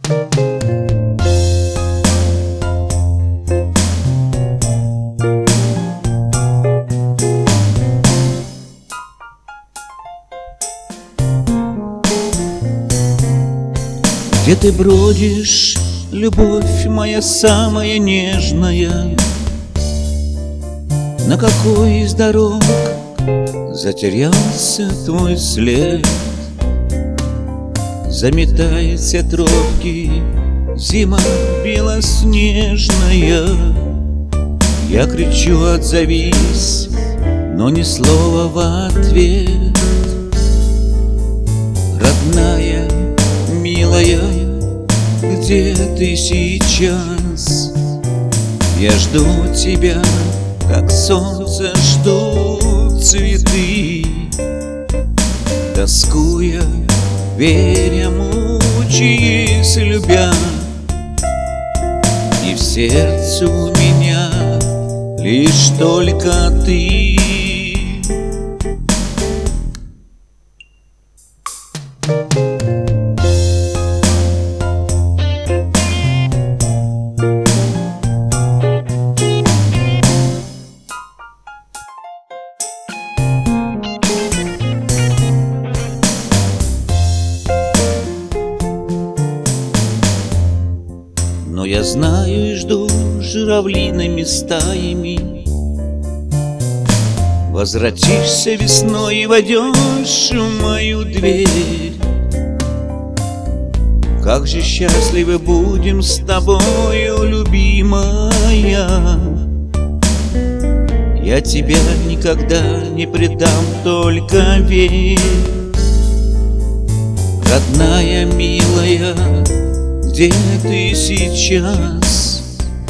Где ты бродишь, любовь моя самая нежная? На какой из дорог затерялся твой след? Заметает все тропки зима белоснежная. Я кричу: отзовись, но ни слова в ответ. Родная, милая, где ты сейчас? Я жду тебя, как солнце ждут цветы. Тоскуя, веря, мучаясь, любя, и в сердце у меня лишь только ты. Но я знаю и жду журавлиными стаями. Возвратишься весной и войдешь в мою дверь. Как же счастливы будем с тобою, любимая. Я тебя никогда не предам, только верь. Родная, милая, где ты сейчас?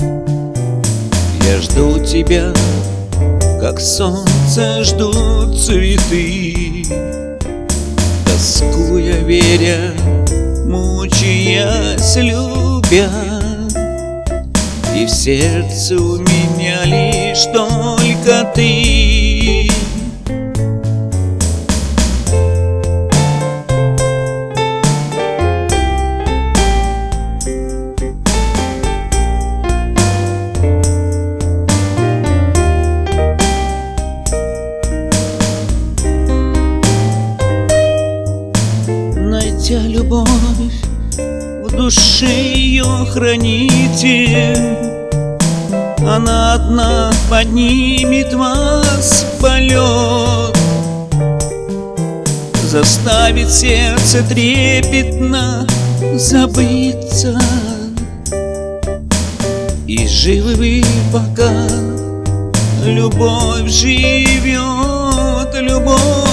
Я жду тебя, как солнце ждут цветы. Тоскуя, веря, мучаясь, любя, и в сердце у меня лишь только ты. Найдя любовь, в душе ее храните. Она одна поднимет вас в полет, заставит сердце трепетно забыться. И живы вы, пока любовь живет, любовь